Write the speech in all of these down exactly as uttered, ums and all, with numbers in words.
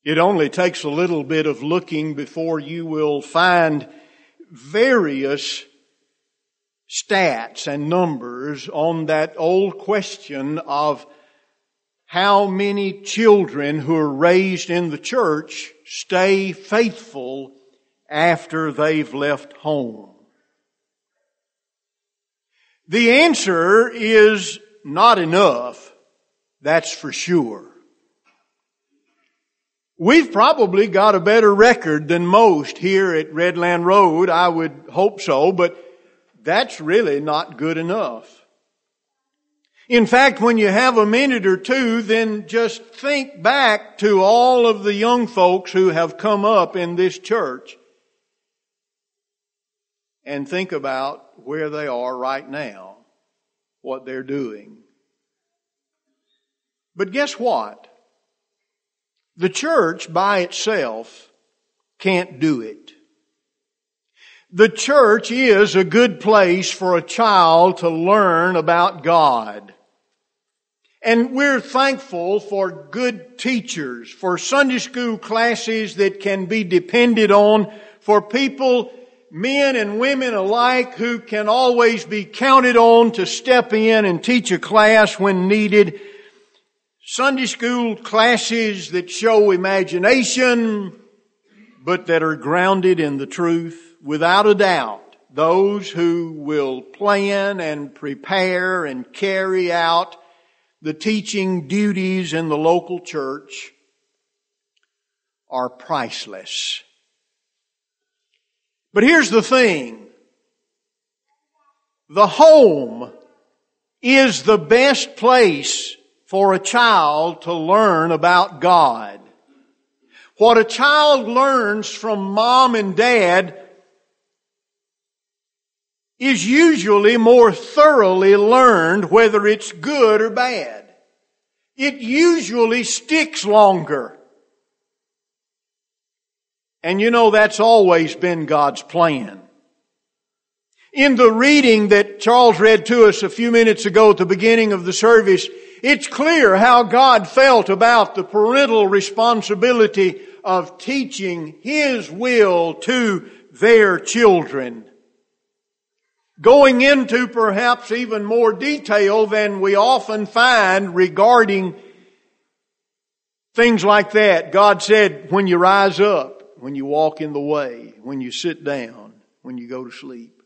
It only takes a little bit of looking before you will find various stats and numbers on that old question of how many children who are raised in the church stay faithful after they've left home. The answer is not enough, that's for sure. We've probably got a better record than most here at Redland Road, I would hope so, but that's really not good enough. In fact, when you have a minute or two, then just think back to all of the young folks who have come up in this church and think about where they are right now, what they're doing. But guess what? The church by itself can't do it. The church is a good place for a child to learn about God. And we're thankful for good teachers, for Sunday school classes that can be depended on, for people, men and women alike, who can always be counted on to step in and teach a class when needed. Sunday school classes that show imagination, but that are grounded in the truth. Without a doubt, those who will plan and prepare and carry out the teaching duties in the local church are priceless. But here's the thing. The home is the best place for a child to learn about God. What a child learns from mom and dad is usually more thoroughly learned, whether it's good or bad. It usually sticks longer. And you know that's always been God's plan. In the reading that Charles read to us a few minutes ago at the beginning of the service, it's clear how God felt about the parental responsibility of teaching His will to their children. Going into perhaps even more detail than we often find regarding things like that. God said, when you rise up, when you walk in the way, when you sit down, when you go to sleep,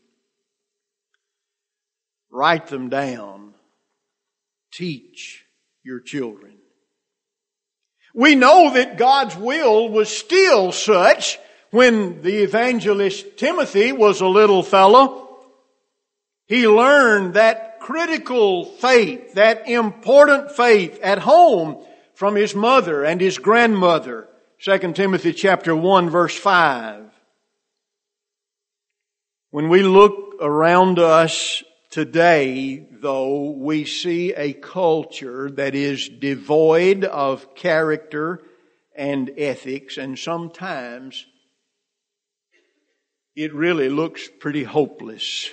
write them down. Teach your children. We know that God's will was still such when the evangelist Timothy was a little fellow. He learned that critical faith, that important faith at home from his mother and his grandmother. Second Timothy chapter one verse five. When we look around us today, though, we see a culture that is devoid of character and ethics, and sometimes it really looks pretty hopeless.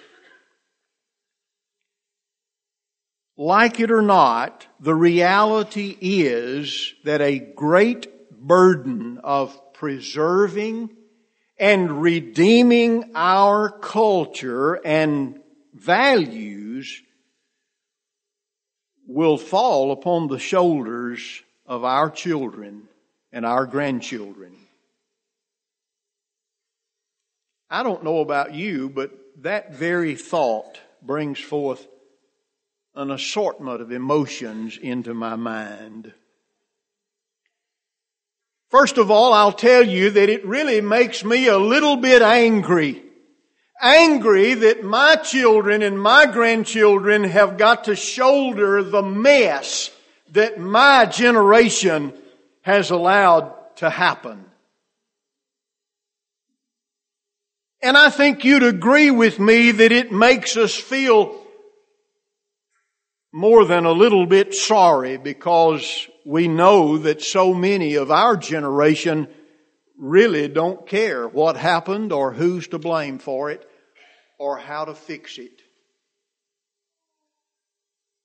Like it or not, the reality is that a great burden of preserving and redeeming our culture and values will fall upon the shoulders of our children and our grandchildren. I don't know about you, but that very thought brings forth an assortment of emotions into my mind. First of all, I'll tell you that it really makes me a little bit angry. Angry that my children and my grandchildren have got to shoulder the mess that my generation has allowed to happen. And I think you'd agree with me that it makes us feel more than a little bit sorry, because we know that so many of our generation really don't care what happened or who's to blame for it or how to fix it.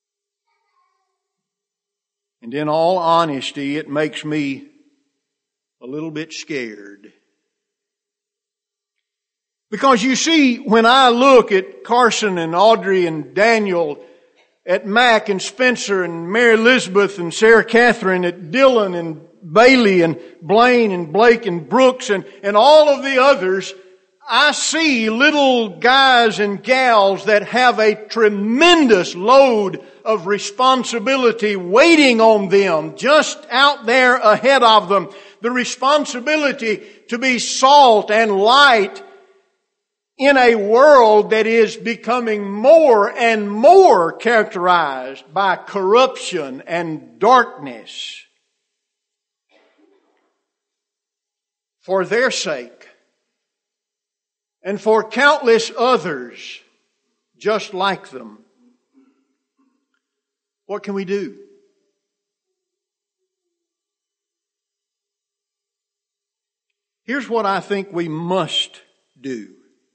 And in all honesty, it makes me little bit scared. Because you see, when I look at Carson and Audrey and Daniel, at Mac and Spencer and Mary Elizabeth and Sarah Catherine, at Dylan and Bailey and Blaine and Blake and Brooks and, and all of the others, I see little guys and gals that have a tremendous load of responsibility waiting on them, just out there ahead of them. The responsibility to be salt and light in a world that is becoming more and more characterized by corruption and darkness. For their sake, and for countless others just like them, what can we do? Here's what I think we must do.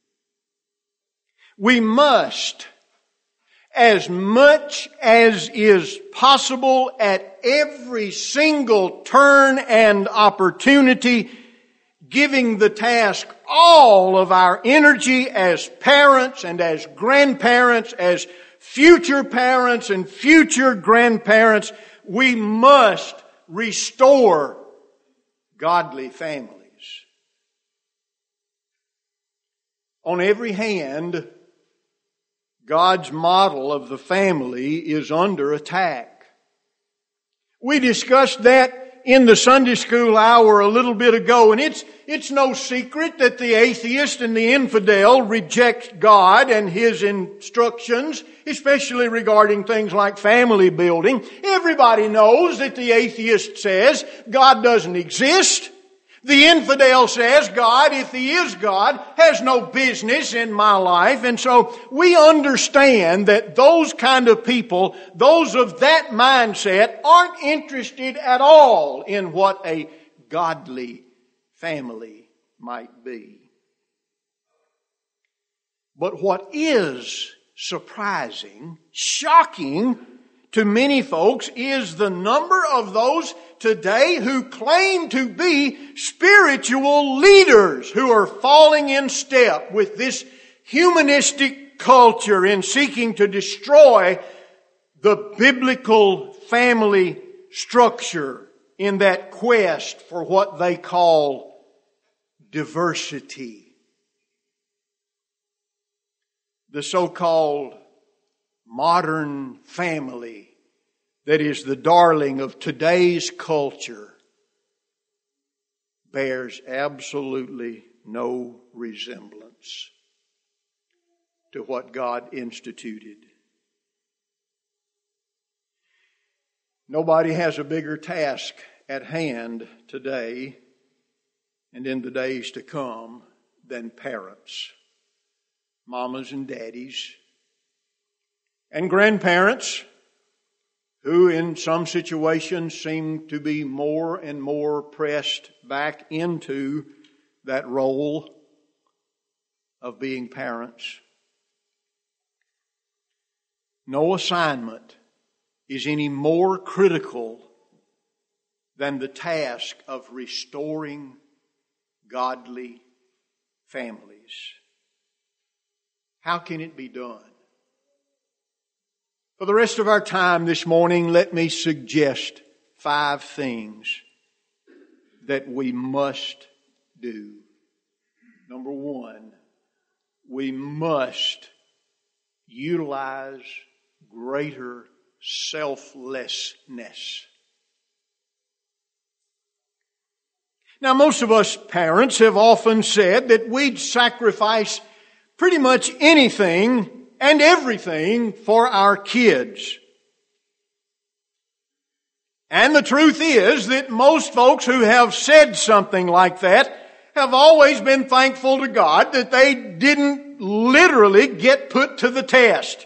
We must, as much as is possible at every single turn and opportunity, giving the task all of our energy as parents and as grandparents, as future parents and future grandparents, we must restore godly families. On every hand, God's model of the family is under attack. We discussed that in the Sunday school hour a little bit ago, and it's it's no secret that the atheist and the infidel reject God and His instructions, especially regarding things like family building. Everybody knows that the atheist says God doesn't exist. The infidel says God, if He is God, has no business in my life. And so we understand that those kind of people, those of that mindset, aren't interested at all in what a godly family might be. But what is surprising, shocking to many folks is the number of those today who claim to be spiritual leaders who are falling in step with this humanistic culture in seeking to destroy the biblical family structure in that quest for what they call diversity. The so-called modern family that is the darling of today's culture bears absolutely no resemblance to what God instituted. Nobody has a bigger task at hand today and in the days to come than parents, mamas and daddies, and grandparents, who in some situations seem to be more and more pressed back into that role of being parents. No assignment is any more critical than the task of restoring godly families. How can it be done? For the rest of our time this morning, let me suggest five things that we must do. Number one, we must utilize greater selflessness. Now, most of us parents have often said that we'd sacrifice pretty much anything and everything for our kids. And the truth is that most folks who have said something like that have always been thankful to God that they didn't literally get put to the test.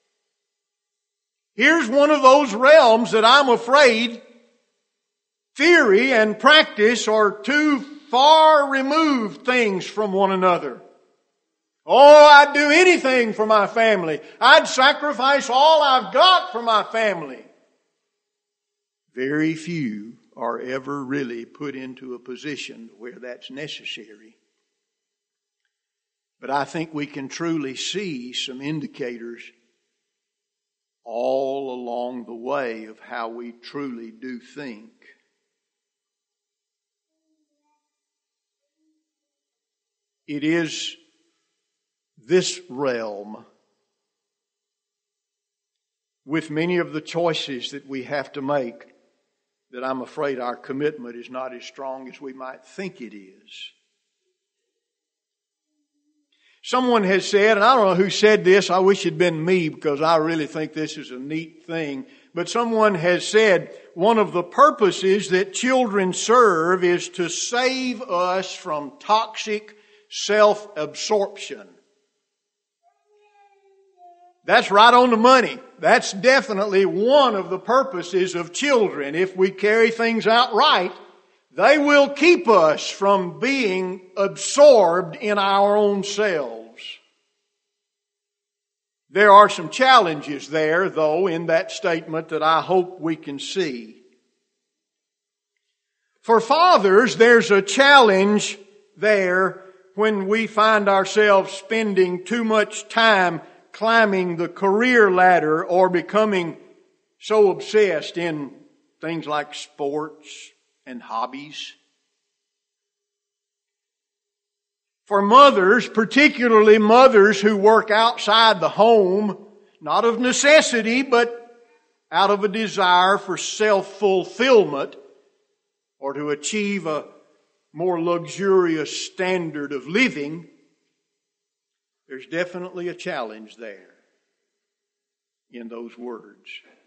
Here's one of those realms that I'm afraid theory and practice are two far removed things from one another. Oh, I'd do anything for my family. I'd sacrifice all I've got for my family. Very few are ever really put into a position where that's necessary. But I think we can truly see some indicators all along the way of how we truly do think. It is this realm, with many of the choices that we have to make, that I'm afraid our commitment is not as strong as we might think it is. Someone has said, and I don't know who said this, I wish it had been me because I really think this is a neat thing, but someone has said one of the purposes that children serve is to save us from toxic self-absorption. That's right on the money. That's definitely one of the purposes of children. If we carry things out right, they will keep us from being absorbed in our own selves. There are some challenges there, though, in that statement that I hope we can see. For fathers, there's a challenge there when we find ourselves spending too much time climbing the career ladder or becoming so obsessed in things like sports and hobbies. For mothers, particularly mothers who work outside the home, not of necessity, but out of a desire for self-fulfillment or to achieve a more luxurious standard of living, there's definitely a challenge there in those words.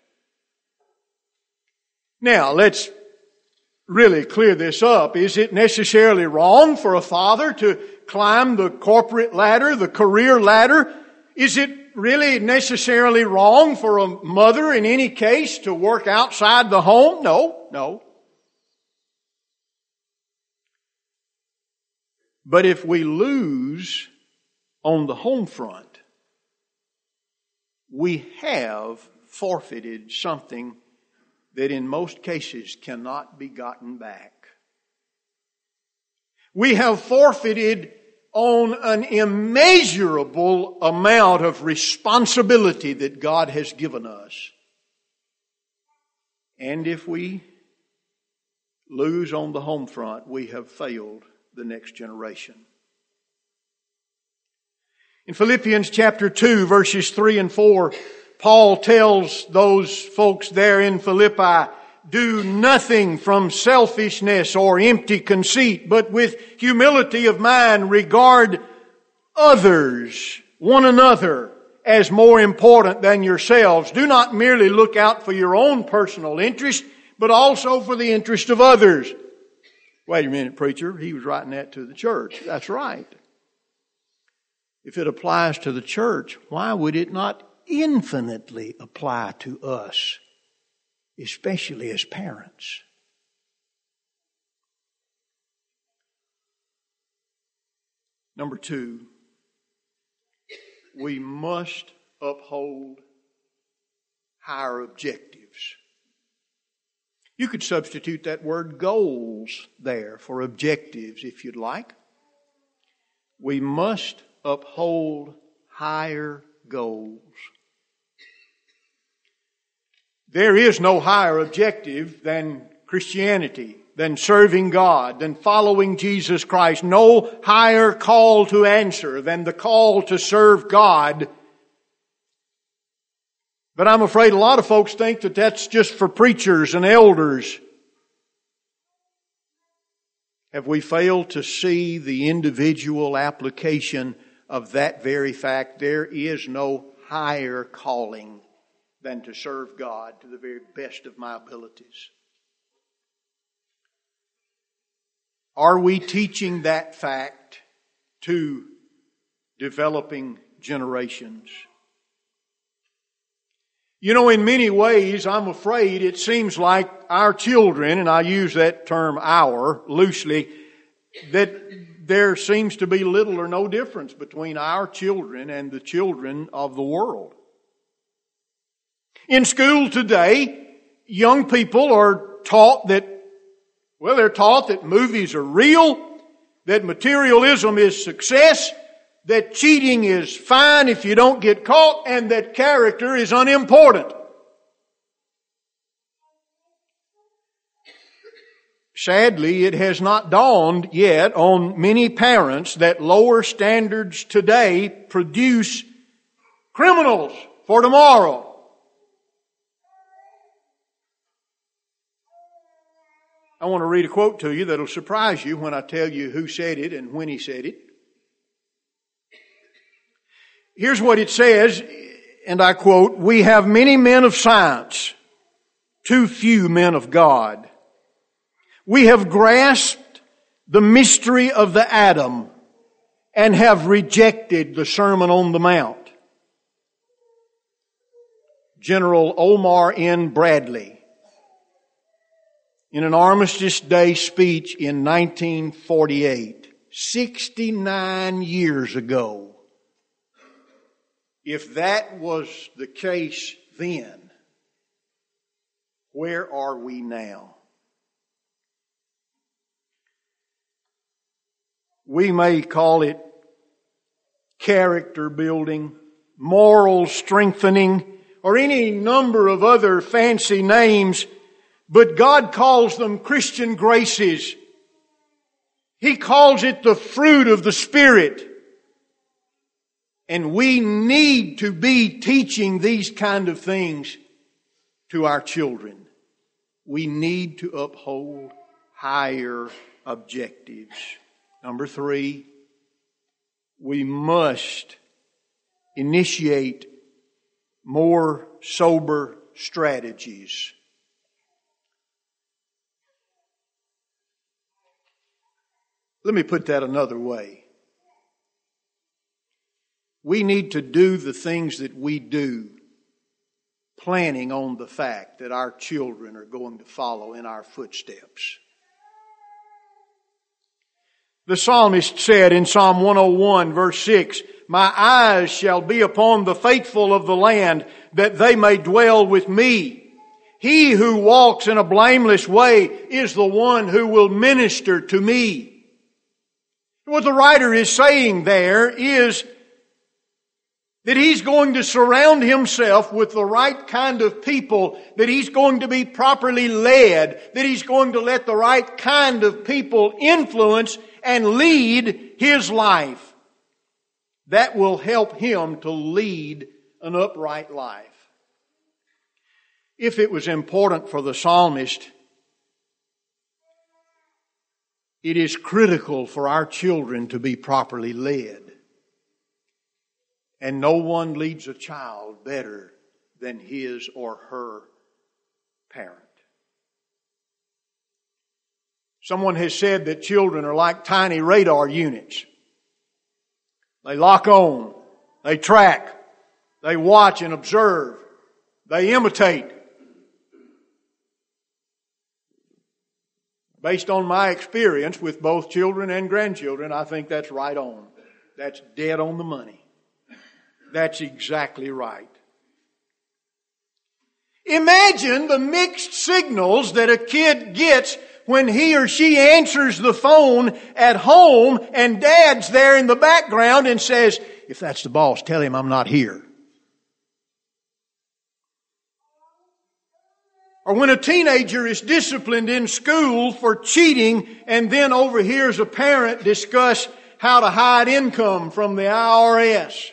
Now, let's really clear this up. Is it necessarily wrong for a father to climb the corporate ladder, the career ladder? Is it really necessarily wrong for a mother in any case to work outside the home? No, no. But if we lose on the home front, we have forfeited something that in most cases cannot be gotten back. We have forfeited on an immeasurable amount of responsibility that God has given us. And if we lose on the home front, we have failed the next generation. In Philippians chapter two, verses three and four, Paul tells those folks there in Philippi, do nothing from selfishness or empty conceit, but with humility of mind regard others, one another, as more important than yourselves. Do not merely look out for your own personal interest, but also for the interest of others. Wait a minute, preacher. He was writing that to the church. That's right. If it applies to the church, why would it not infinitely apply to us, especially as parents? Number two, we must uphold higher objectives. You could substitute that word goals there for objectives if you'd like. We must uphold higher goals. There is no higher objective than Christianity, than serving God, than following Jesus Christ. No higher call to answer than the call to serve God. But I'm afraid a lot of folks think that that's just for preachers and elders. Have we failed to see the individual application of that very fact? There is no higher calling than to serve God to the very best of my abilities. Are we teaching that fact to developing generations? You know, in many ways, I'm afraid it seems like our children, and I use that term our loosely, that there seems to be little or no difference between our children and the children of the world. In school today, young people are taught that Well, they're taught that movies are real, that materialism is success, that cheating is fine if you don't get caught, and that character is unimportant. Sadly, it has not dawned yet on many parents that lower standards today produce criminals for tomorrow. I want to read a quote to you that'll surprise you when I tell you who said it and when he said it. Here's what it says, and I quote, "We have many men of science, too few men of God. We have grasped the mystery of the atom and have rejected the Sermon on the Mount." General Omar N. Bradley, in an Armistice Day speech in nineteen forty-eight, sixty-nine years ago. If that was the case then, where are we now? We may call it character building, moral strengthening, or any number of other fancy names, but God calls them Christian graces. He calls it the fruit of the Spirit. And we need to be teaching these kind of things to our children. We need to uphold higher objectives. Number three, we must initiate more sober strategies. Let me put that another way. We need to do the things that we do, planning on the fact that our children are going to follow in our footsteps. The psalmist said in Psalm one oh one verse six, "My eyes shall be upon the faithful of the land, that they may dwell with me. He who walks in a blameless way is the one who will minister to me." What the writer is saying there is that he's going to surround himself with the right kind of people, that he's going to be properly led, that he's going to let the right kind of people influence and lead his life. That will help him to lead an upright life. If it was important for the psalmist, it is critical for our children to be properly led. And no one leads a child better than his or her parent. Someone has said that children are like tiny radar units. They lock on, they track, they watch and observe, they imitate. Based on my experience with both children and grandchildren, I think that's right on. That's dead on the money. That's exactly right. Imagine the mixed signals that a kid gets when he or she answers the phone at home and dad's there in the background and says, "If that's the boss, tell him I'm not here." Or when a teenager is disciplined in school for cheating and then overhears a parent discuss how to hide income from the I R S.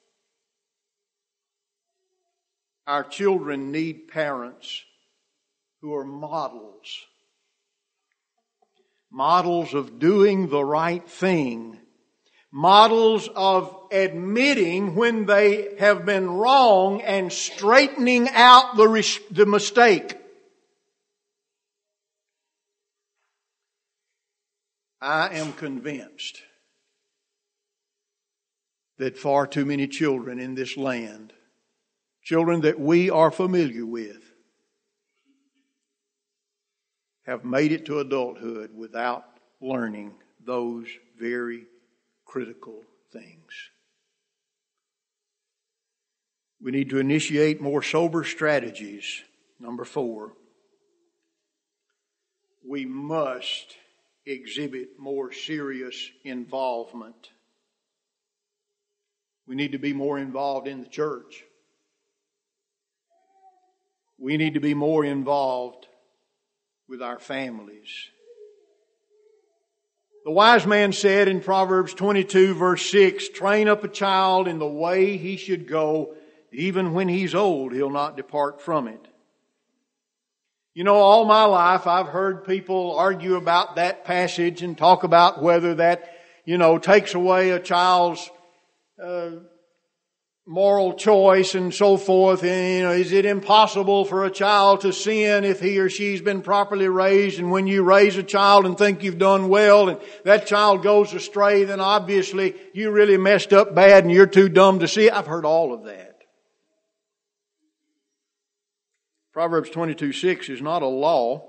Our children need parents who are models. Models of doing the right thing. Models of admitting when they have been wrong and straightening out the, res- the mistake. I am convinced that far too many children in this land, children that we are familiar with, have made it to adulthood without learning those very critical things. We need to initiate more sober strategies. Number four, we must exhibit more serious involvement. We need to be more involved in the church. We need to be more involved with our families. The wise man said in Proverbs twenty-two verse six, train up a child in the way he should go. Even when he's old, he'll not depart from it. You know, all my life I've heard people argue about that passage and talk about whether that, you know, takes away a child's uh, moral choice and so forth. And, you know, is it impossible for a child to sin if he or she's been properly raised? And when you raise a child and think you've done well and that child goes astray, then obviously you really messed up bad and you're too dumb to see it. I've heard all of that. Proverbs twenty-two six is not a law.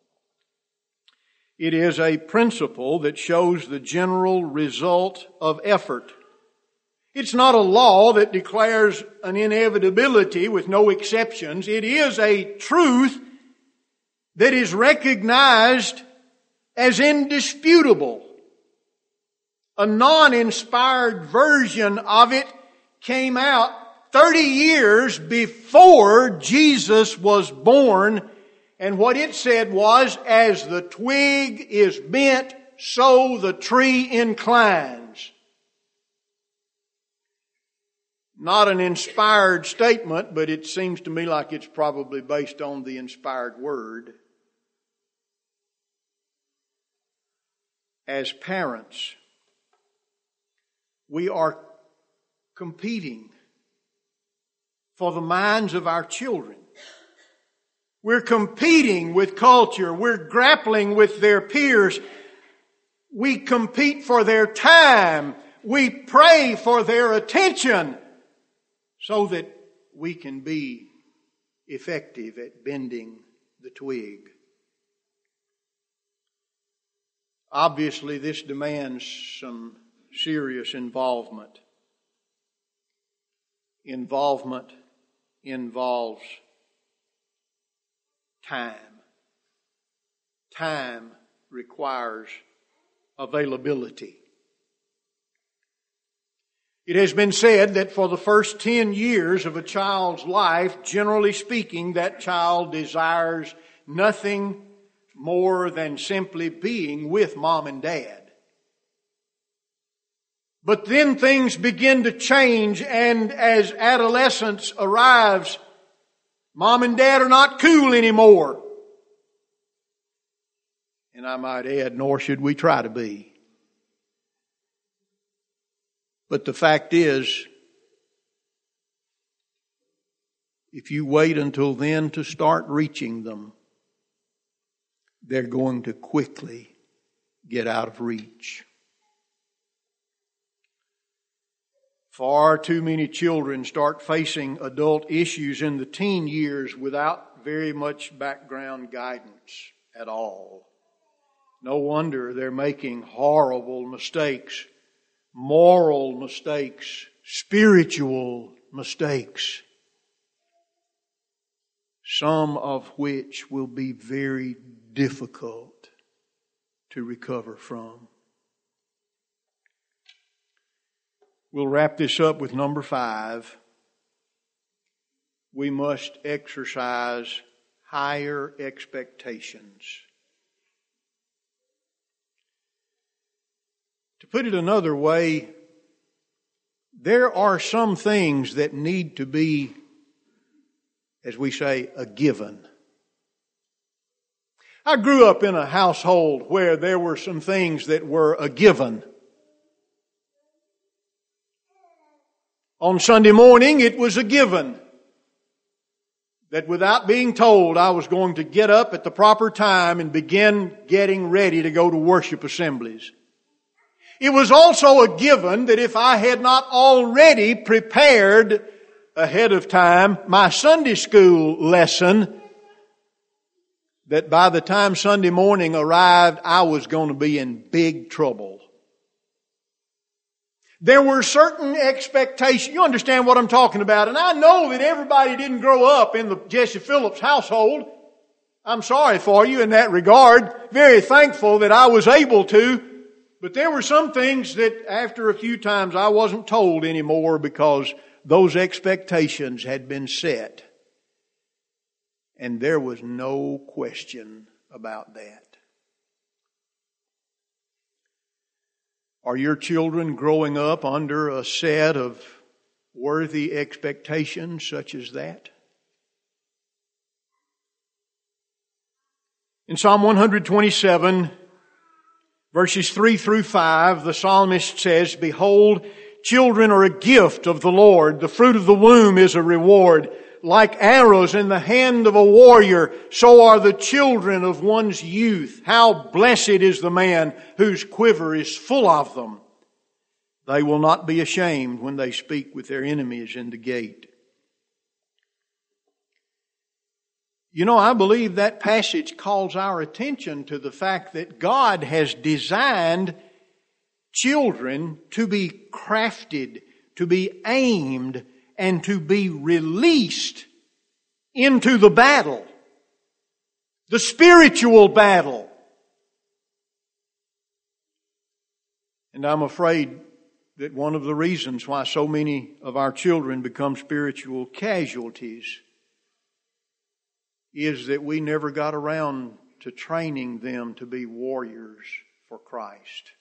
It is a principle that shows the general result of effort. It's not a law that declares an inevitability with no exceptions. It is a truth that is recognized as indisputable. A non-inspired version of it came out thirty years before Jesus was born, and what it said was, as the twig is bent, so the tree inclines. Not an inspired statement, but it seems to me like it's probably based on the inspired word. As parents, we are competing for the minds of our children. We're competing with culture. We're grappling with their peers. We compete for their time. We pray for their attention so that we can be effective at bending the twig. Obviously, this demands some serious involvement. Involvement involves time. Time requires availability. It has been said that for the first ten years of a child's life, generally speaking, that child desires nothing more than simply being with mom and dad. But then things begin to change, and as adolescence arrives, mom and dad are not cool anymore. And I might add, nor should we try to be. But the fact is, if you wait until then to start reaching them, they're going to quickly get out of reach. Far too many children start facing adult issues in the teen years without very much background guidance at all. No wonder they're making horrible mistakes, moral mistakes, spiritual mistakes, some of which will be very difficult to recover from. We'll wrap this up with number five. We must exercise higher expectations. To put it another way, there are some things that need to be, as we say, a given. I grew up in a household where there were some things that were a given. On Sunday morning, it was a given that without being told, I was going to get up at the proper time and begin getting ready to go to worship assemblies. It was also a given that if I had not already prepared ahead of time my Sunday school lesson, that by the time Sunday morning arrived, I was going to be in big trouble. There were certain expectations. You understand what I'm talking about. And I know that everybody didn't grow up in the Jesse Phillips household. I'm sorry for you in that regard. Very thankful that I was able to. But there were some things that after a few times I wasn't told anymore because those expectations had been set. And there was no question about that. Are your children growing up under a set of worthy expectations such as that? In Psalm one twenty-seven, verses three through five, the psalmist says, "Behold, children are a gift of the Lord. The fruit of the womb is a reward. Like arrows in the hand of a warrior, so are the children of one's youth. How blessed is the man whose quiver is full of them. They will not be ashamed when they speak with their enemies in the gate." You know, I believe that passage calls our attention to the fact that God has designed children to be crafted, to be aimed, and to be released into the battle, the spiritual battle. And I'm afraid that one of the reasons why so many of our children become spiritual casualties is that we never got around to training them to be warriors for Christ.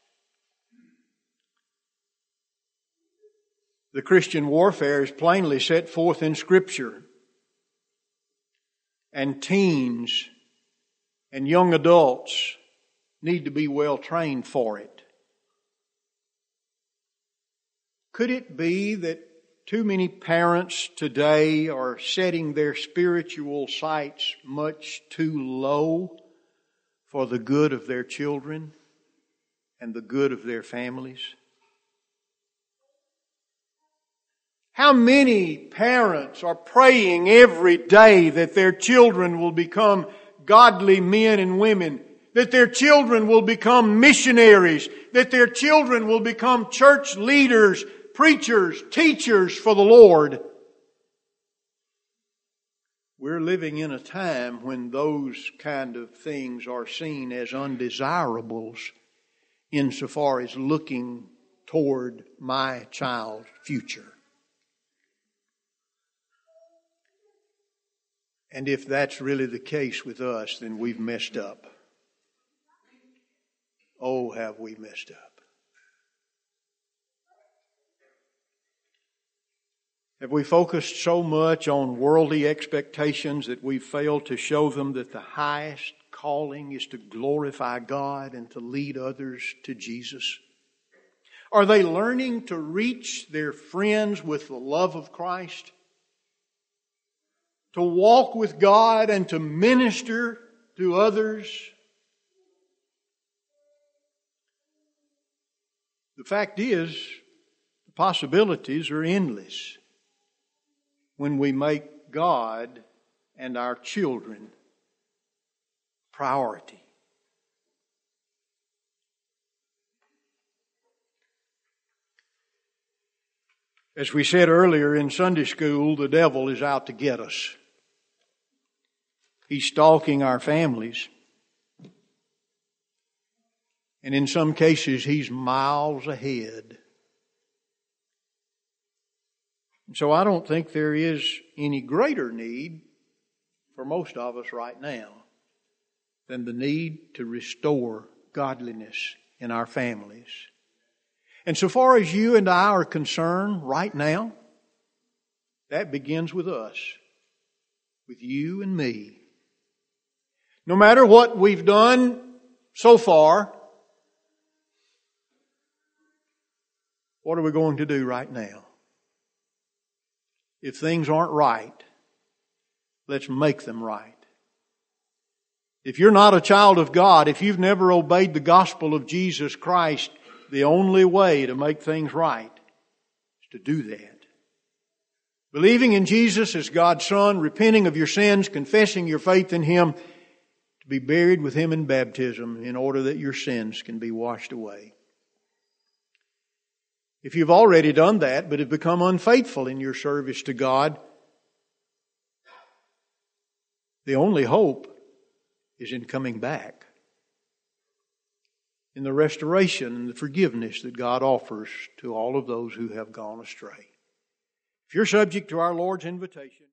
The Christian warfare is plainly set forth in Scripture. And teens and young adults need to be well trained for it. Could it be that too many parents today are setting their spiritual sights much too low for the good of their children and the good of their families? How many parents are praying every day that their children will become godly men and women, that their children will become missionaries, that their children will become church leaders, preachers, teachers for the Lord? We're living in a time when those kind of things are seen as undesirables insofar as looking toward my child's future. And if that's really the case with us, then we've messed up. Oh, have we messed up. Have we focused so much on worldly expectations that we've failed to show them that the highest calling is to glorify God and to lead others to Jesus? Are they learning to reach their friends with the love of Christ? To walk with God and to minister to others? The fact is, the possibilities are endless when we make God and our children priority. As we said earlier in Sunday school, the devil is out to get us. He's stalking our families. And in some cases, he's miles ahead. So I don't think there is any greater need for most of us right now than the need to restore godliness in our families. And so far as you and I are concerned right now, that begins with us, with you and me. No matter what we've done so far, what are we going to do right now? If things aren't right, let's make them right. If you're not a child of God, if you've never obeyed the gospel of Jesus Christ, the only way to make things right is to do that. Believing in Jesus as God's Son, repenting of your sins, confessing your faith in Him, to be buried with Him in baptism in order that your sins can be washed away. If you've already done that but have become unfaithful in your service to God, the only hope is in coming back, in the restoration and the forgiveness that God offers to all of those who have gone astray. If you're subject to our Lord's invitation,